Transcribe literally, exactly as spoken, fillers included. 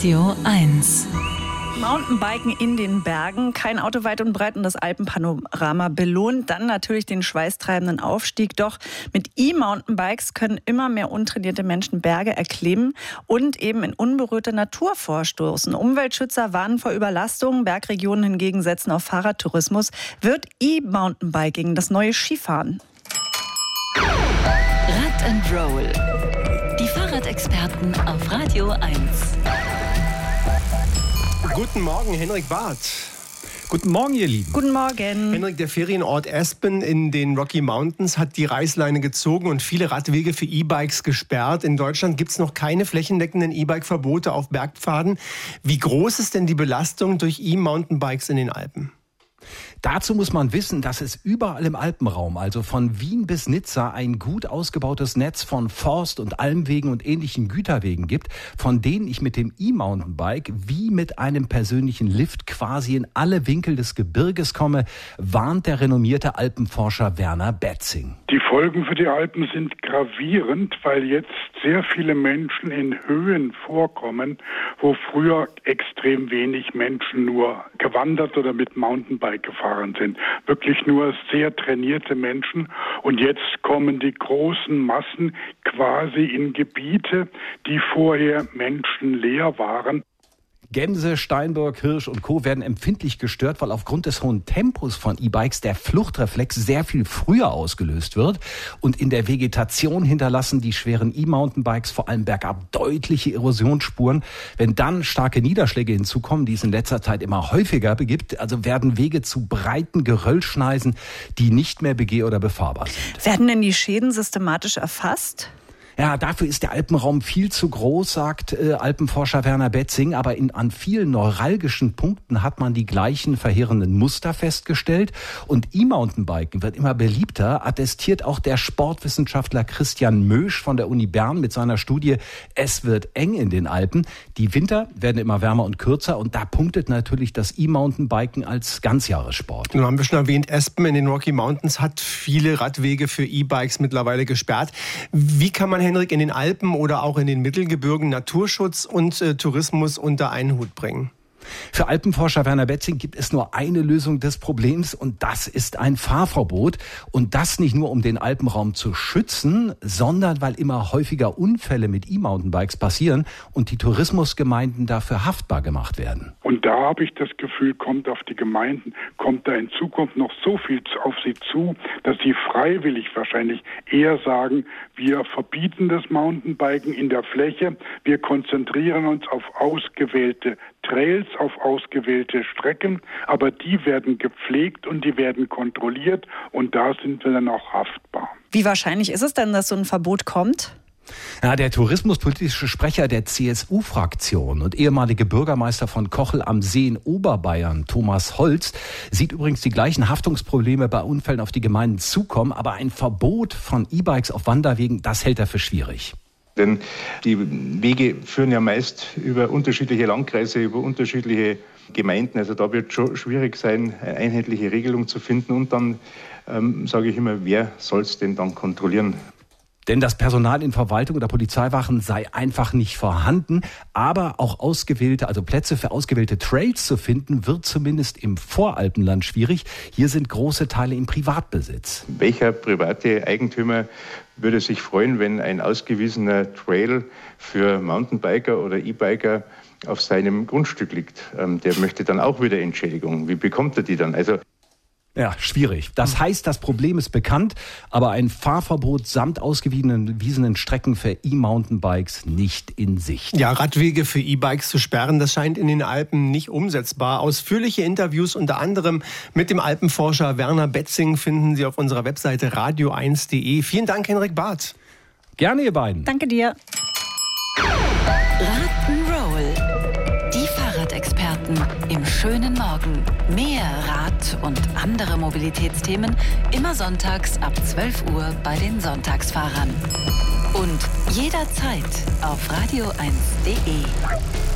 Radio eins. Mountainbiken in den Bergen, kein Auto weit und breit und das Alpenpanorama belohnt dann natürlich den schweißtreibenden Aufstieg. Doch mit E-Mountainbikes können immer mehr untrainierte Menschen Berge erklimmen und eben in unberührte Natur vorstoßen. Umweltschützer warnen vor Überlastungen, Bergregionen hingegen setzen auf Fahrradtourismus. Wird E-Mountainbiking das neue Skifahren? Rad and Roll. Die Fahrradexperten auf Radio eins. Guten Morgen, Henrik Barth. Guten Morgen, ihr Lieben. Guten Morgen. Henrik, der Ferienort Aspen in den Rocky Mountains hat die Reißleine gezogen und viele Radwege für E-Bikes gesperrt. In Deutschland gibt es noch keine flächendeckenden E-Bike-Verbote auf Bergpfaden. Wie groß ist denn die Belastung durch E-Mountainbikes in den Alpen? Dazu muss man wissen, dass es überall im Alpenraum, also von Wien bis Nizza, ein gut ausgebautes Netz von Forst- und Almwegen und ähnlichen Güterwegen gibt, von denen ich mit dem E-Mountainbike wie mit einem persönlichen Lift quasi in alle Winkel des Gebirges komme, warnt der renommierte Alpenforscher Werner Betzing. Die Folgen für die Alpen sind gravierend, weil jetzt sehr viele Menschen in Höhen vorkommen, wo früher extrem wenig Menschen nur gewandert oder mit Mountainbike gefahren sind. Wirklich nur sehr trainierte Menschen. Und jetzt kommen die großen Massen quasi in Gebiete, die vorher menschenleer waren. Gämse, Steinbock, Hirsch und Co. werden empfindlich gestört, weil aufgrund des hohen Tempos von E-Bikes der Fluchtreflex sehr viel früher ausgelöst wird. Und in der Vegetation hinterlassen die schweren E-Mountainbikes vor allem bergab deutliche Erosionsspuren. Wenn dann starke Niederschläge hinzukommen, die es in letzter Zeit immer häufiger begibt, also werden Wege zu breiten Geröllschneisen, die nicht mehr begeh- oder befahrbar sind. Werden denn die Schäden systematisch erfasst? Ja, dafür ist der Alpenraum viel zu groß, sagt äh, Alpenforscher Werner Betzing. Aber in, an vielen neuralgischen Punkten hat man die gleichen verheerenden Muster festgestellt. Und E-Mountainbiken wird immer beliebter, attestiert auch der Sportwissenschaftler Christian Mösch von der Uni Bern mit seiner Studie Es wird eng in den Alpen. Die Winter werden immer wärmer und kürzer und da punktet natürlich das E-Mountainbiken als Ganzjahressport. Nun haben wir schon erwähnt, Aspen in den Rocky Mountains hat viele Radwege für E-Bikes mittlerweile gesperrt. Wie kann man, Henrik, in den Alpen oder auch in den Mittelgebirgen Naturschutz und äh, Tourismus unter einen Hut bringen? Für Alpenforscher Werner Betzing gibt es nur eine Lösung des Problems und das ist ein Fahrverbot. Und das nicht nur, um den Alpenraum zu schützen, sondern weil immer häufiger Unfälle mit E-Mountainbikes passieren und die Tourismusgemeinden dafür haftbar gemacht werden. Und da habe ich das Gefühl, kommt auf die Gemeinden, kommt da in Zukunft noch so viel auf sie zu, dass sie freiwillig wahrscheinlich eher sagen, wir verbieten das Mountainbiken in der Fläche, wir konzentrieren uns auf ausgewählte Trails, auf ausgewählte Strecken, aber die werden gepflegt und die werden kontrolliert und da sind wir dann auch haftbar. Wie wahrscheinlich ist es denn, dass so ein Verbot kommt? Ja, der tourismuspolitische Sprecher der C S U-Fraktion und ehemalige Bürgermeister von Kochel am See in Oberbayern, Thomas Holz, sieht übrigens die gleichen Haftungsprobleme bei Unfällen auf die Gemeinden zukommen, aber ein Verbot von E-Bikes auf Wanderwegen, das hält er für schwierig. Denn die Wege führen ja meist über unterschiedliche Landkreise, über unterschiedliche Gemeinden. Also da wird schon schwierig sein, eine einheitliche Regelung zu finden. Und dann ähm, sage ich immer, wer soll es denn dann kontrollieren? Denn das Personal in Verwaltung oder Polizeiwachen sei einfach nicht vorhanden. Aber auch ausgewählte, also Plätze für ausgewählte Trails zu finden, wird zumindest im Voralpenland schwierig. Hier sind große Teile im Privatbesitz. Welcher private Eigentümer würde sich freuen, wenn ein ausgewiesener Trail für Mountainbiker oder E-Biker auf seinem Grundstück liegt? Ähm, der möchte dann auch wieder Entschädigung. Wie bekommt er die dann? Also Ja, schwierig. Das heißt, das Problem ist bekannt, aber ein Fahrverbot samt ausgewiesenen Strecken für E-Mountainbikes nicht in Sicht. Ja, Radwege für E-Bikes zu sperren, das scheint in den Alpen nicht umsetzbar. Ausführliche Interviews unter anderem mit dem Alpenforscher Werner Betzing finden Sie auf unserer Webseite radio eins punkt de. Vielen Dank, Henrik Barth. Gerne, ihr beiden. Danke dir. Rock'n'Roll. Die Fahrradexperten im schönen Morgen. Mehr Rad- und andere Mobilitätsthemen immer sonntags ab zwölf Uhr bei den Sonntagsfahrern. Und jederzeit auf radio eins punkt de.